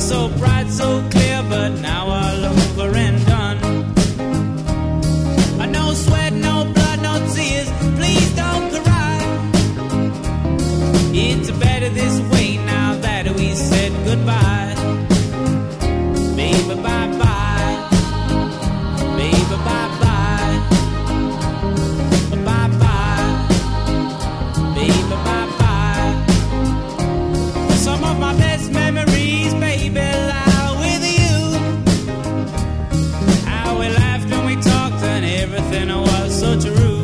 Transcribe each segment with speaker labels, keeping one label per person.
Speaker 1: so bright, so clear, but now all over and done. No sweat, no blood, no tears, please don't cry. It's better this way now that we said goodbye. Baby, bye-bye. Baby, bye-bye. Bye-bye. Baby, bye-bye. Some of my best memories, baby, lie with you. How we laughed when we talked and everything was so true.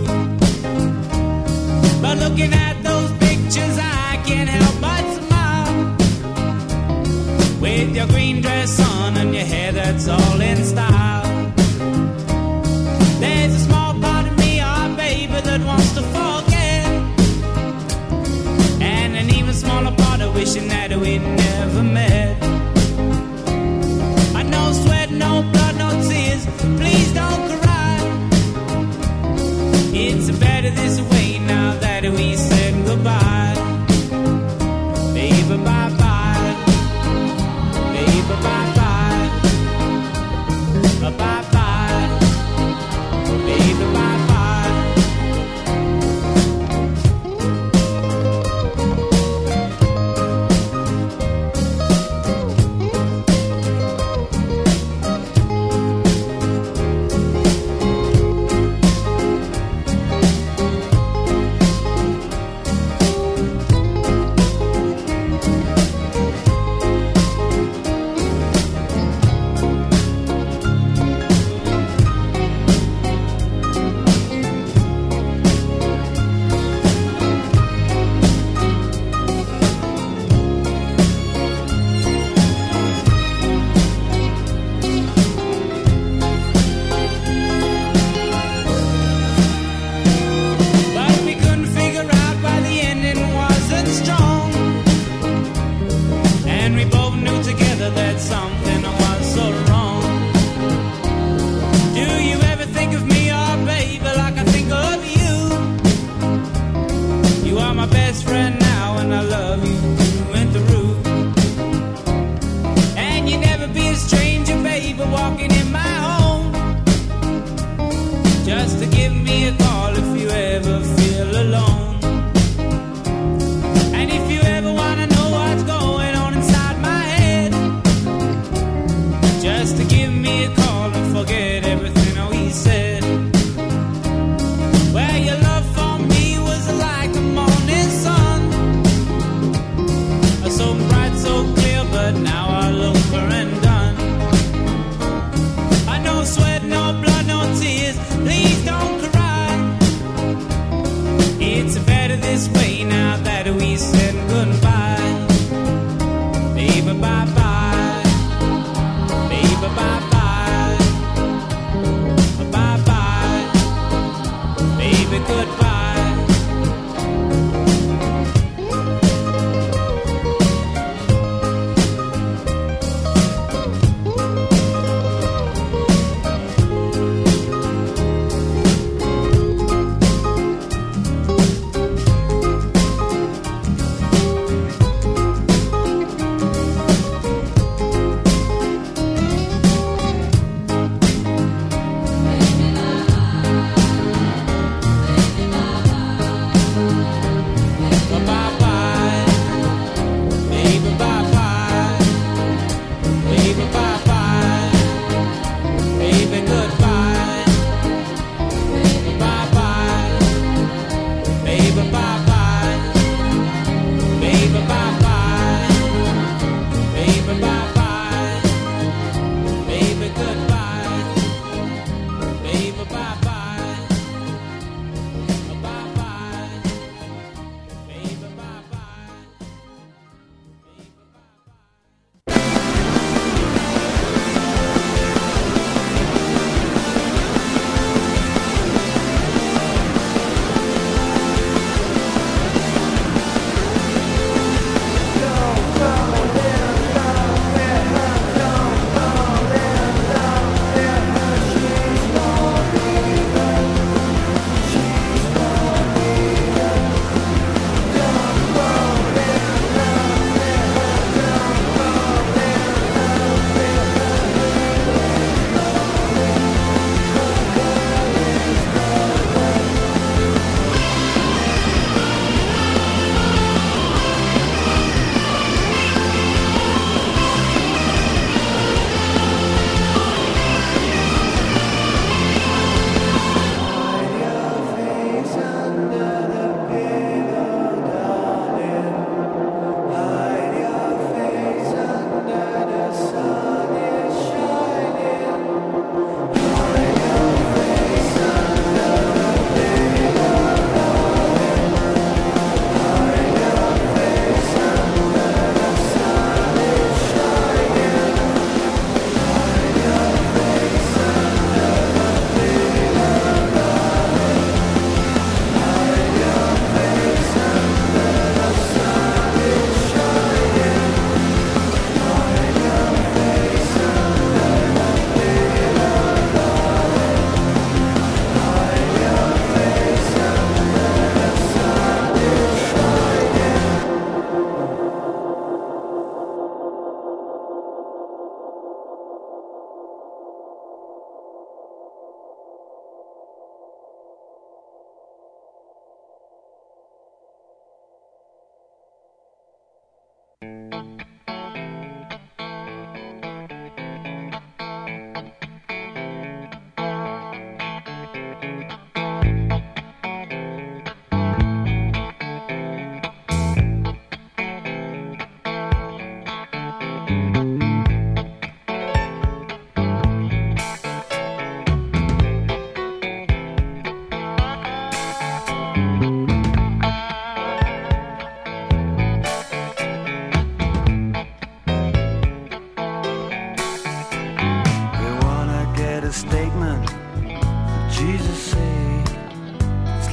Speaker 1: But looking at those pictures, I can't help but smile. With your green dress on and your hair that's all in style. There's a small part of me, oh baby, that wants to forget. And an even smaller part of wishing that we'd never met. No sweat, no blood, no tears, please don't cry. It's better this way now that we said goodbye. Baby, bye-bye. Baby, bye-bye. Bye-bye. Baby, bye-bye.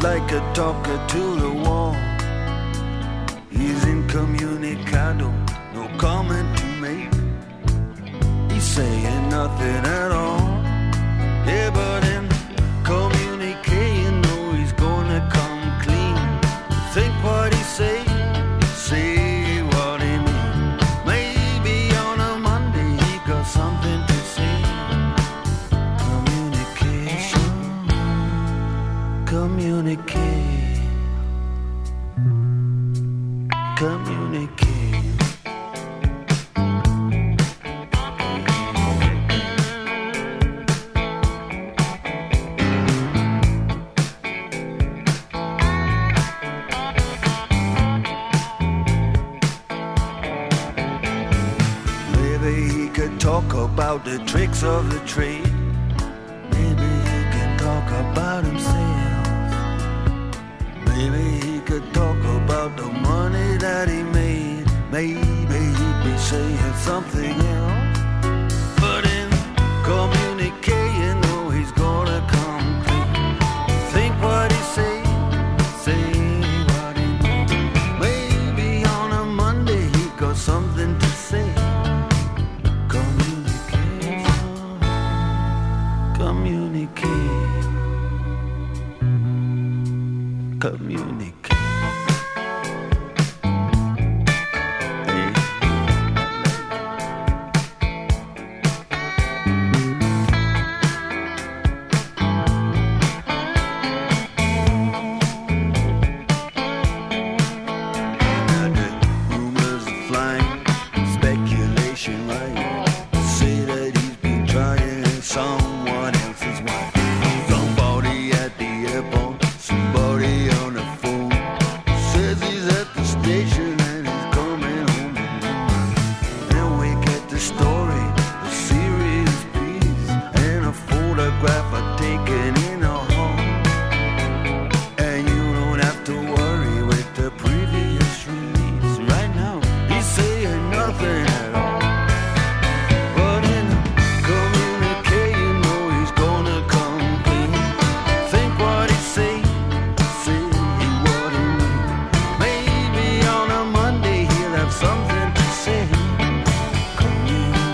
Speaker 2: like a talker to the wall. He's incommunicado, no comment to make. He's saying nothing at all. Yeah, but in communique, you know he's gonna come clean. Think what he say what he mean. Maybe on a Monday he got something to say. Communication, communicate, communicate. Talk about the tricks of the trade. Maybe he can talk about himself. Maybe he could talk about the money that he made. Maybe he'd be saying something else. But in communique, you know he's gonna come clean. Think what he say what he mean. Maybe on a Monday he got something to say. Communicate, communicate. Something to say. Communicate.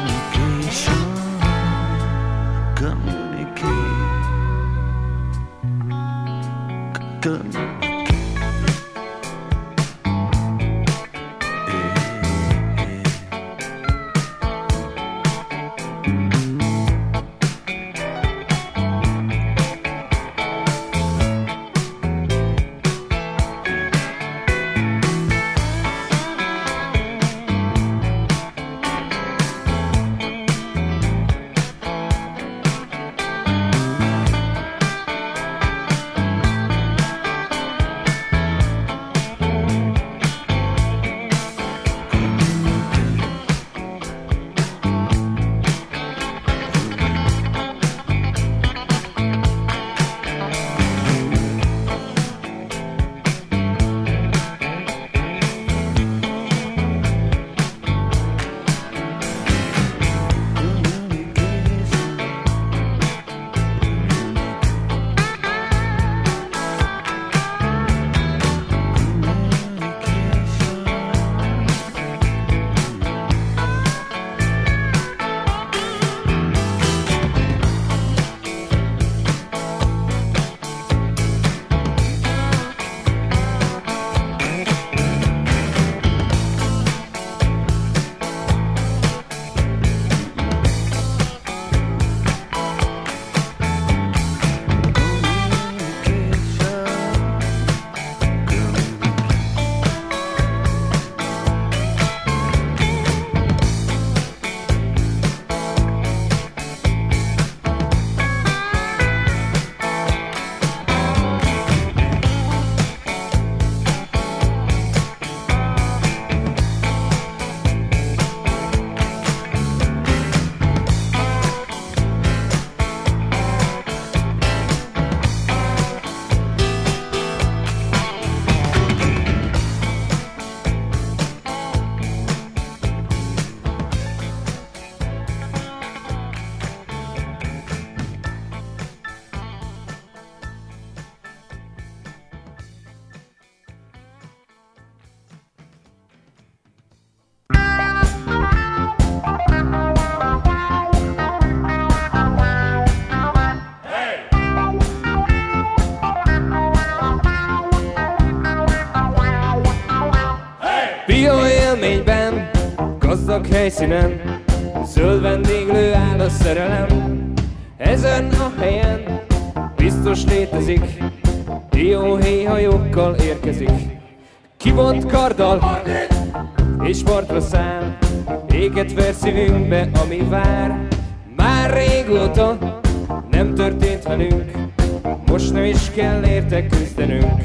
Speaker 3: helyszínen, zöld vendéglő áll a szerelem. Ezen a helyen biztos létezik, dióhéjhajókkal érkezik. Kivont karddal és partra száll, éget ver szívünkbe, ami vár. Már régóta nem történt velünk, most nem is kell érte küzdenünk.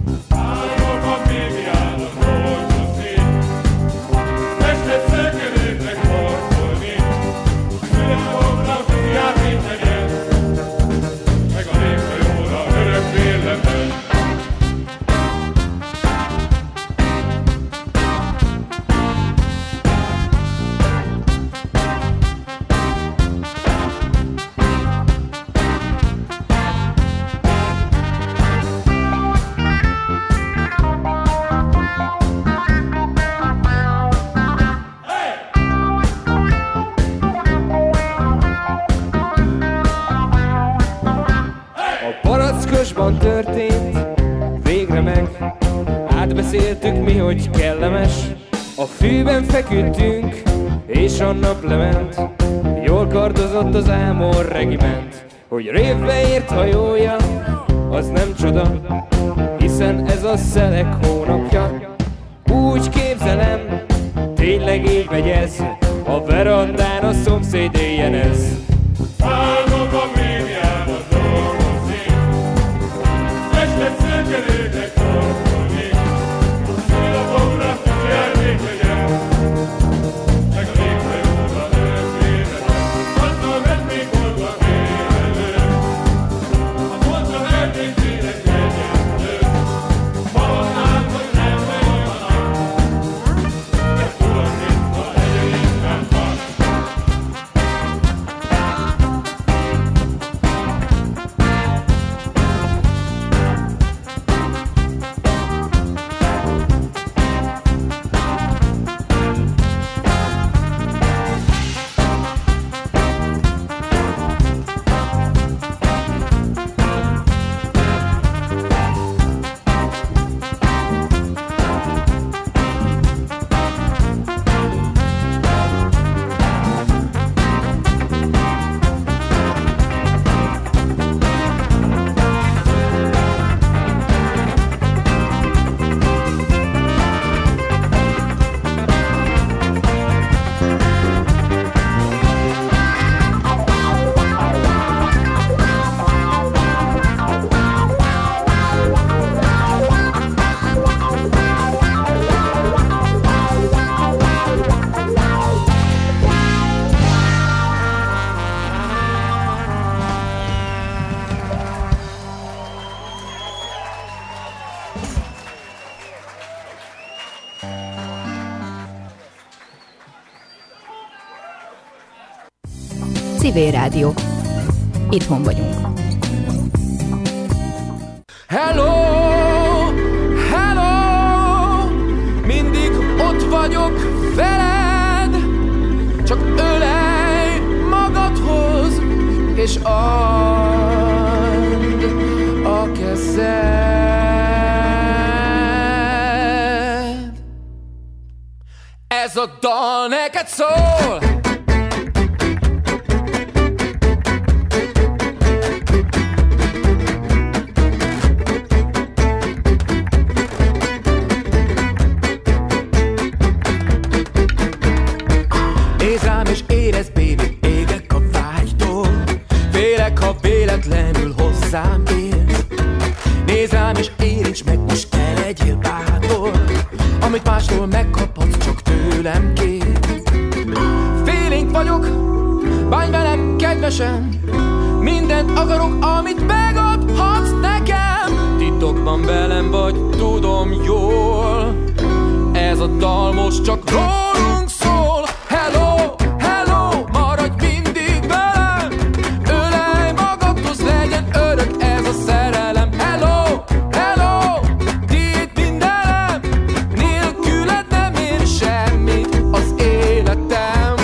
Speaker 3: Történt, végre meg átbeszéltük mi, hogy kellemes. A fűben feküdtünk, és a nap lement. Jól kardozott az Ámor regiment. Hogy révbe ért hajója, az nem csoda, hiszen ez a szelek hónapja. Úgy képzelem, tényleg így megy ez, a verandán a szomszéd éjjenez.
Speaker 4: Álmokban még jár a dolgozni, este szökelőnek torkolni, szélapokra jelmék legyen, meg a léghajóra örökvédelem. Attól vett még boldog élelő, a mondta verték tényleg legyenlő. Maradnánk, hogy nem megy a nap, de tudod, mint a hegyeink nem van.
Speaker 5: Civil Rádió. Itthon vagyunk.
Speaker 3: Hello, hello, mindig ott vagyok veled, csak ölelj magadhoz, és add a kezed. Ez a dal neked szól.
Speaker 6: Véletlenül hozzám érsz. Nézd rám és érints meg, most te legyél bátor. Amit mástól megkaphatsz, csak tőlem kér. Félénk vagyok, bánj velem kedvesen. Mindent akarok, amit megadhatsz nekem. Titokban velem vagy, tudom jól. Ez a dal most csak rólunk szól. Hello, hello, maradj mindig velem. Ölelj magadhoz, legyen örök ez a szerelem. Hello, hello, tiéd mindenem. Nélküled nem ér semmit az életem.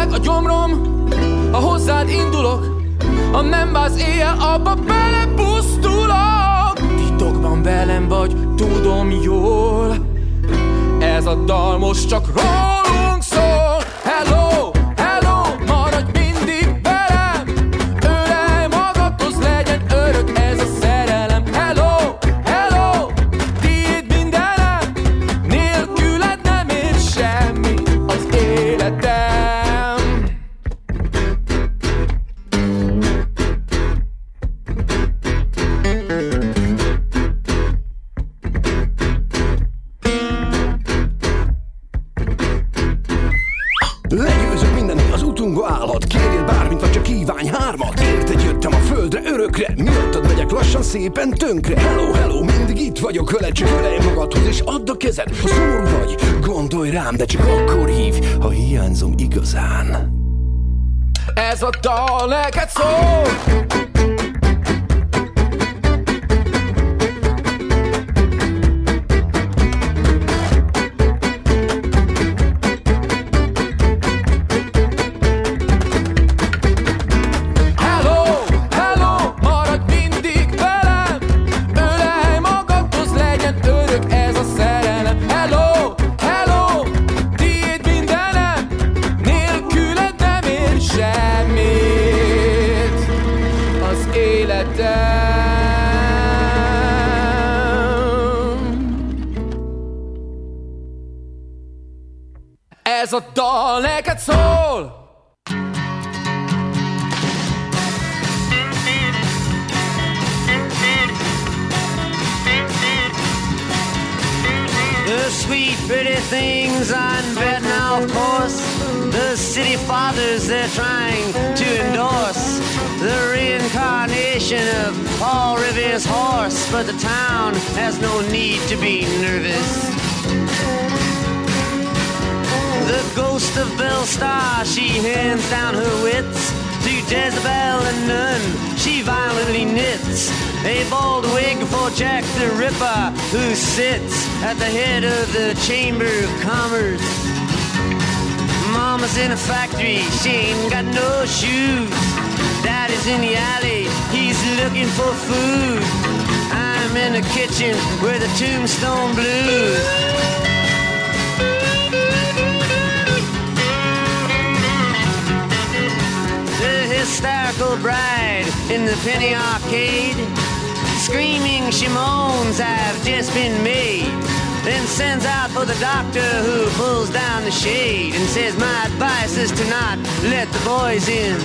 Speaker 6: meg a gyomrom, ha hozzád indulok. Ha nem válsz éjjel, abba belepusztulok. Titokban velem vagy, tudom jól. Ez a dal most csak rólunk szól. Hello, hello, maradj mindig velem. Ölelj magadhoz, legyen örök ez a szerelem. Hello, hello, tiéd mindenem. Nélküled nem ér semmi az életem.
Speaker 7: Legyőzök mindennél, az utunkba állhat. Kérjél bármint, vagy csak kívánj hármat. Érted, jöttem a földre örökre. Miattad megyek lassan szépen tönkre. Hello, hello, mindig itt vagyok veled. Csak ölelj magadhoz és add a kezed. Ha szomorú vagy, gondolj rám, de csak akkor hívj, ha hiányzom igazán.
Speaker 6: Ez a dal neked szól. Ez a dal neked szól.
Speaker 8: The sweet pretty things I'm betting, of course. The city fathers they're trying to endorse. The reincarnation of Paul Revere's horse. But the town has no need to be nervous. The ghost of Belstar, she hands down her wits to Jezebel and Nun, she violently knits a bald wig for Jack the Ripper, who sits at the head of the Chamber of Commerce. Mama's in a factory, she ain't got no shoes. Daddy's in the alley, he's looking for food. I'm in the kitchen where the Tombstone Blues. Hysterical bride in the penny arcade, screaming she moans, I've just been made. Then sends out for the doctor who pulls down the shade and says my advice is to not let the boys in.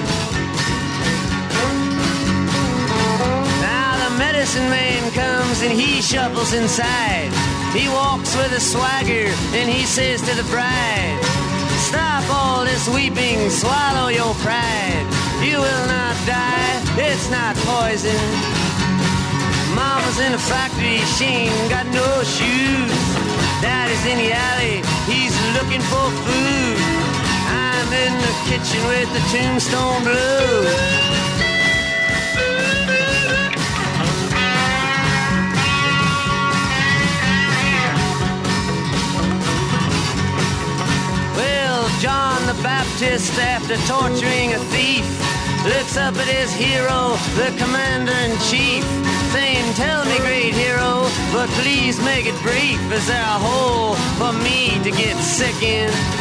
Speaker 8: Now the medicine man comes and he shuffles inside. He walks with a swagger and he says to the bride, stop all this weeping, swallow your pride. You will not die, it's not poison. Mama's in a factory, she ain't got no shoes. Daddy's in the alley, he's looking for food. I'm in the kitchen with the Tombstone Blues. Well, John the Baptist, after torturing a thief, looks up at his hero, the commander-in-chief, saying, tell me, great hero, but please make it brief. Is there a hole for me to get sick in?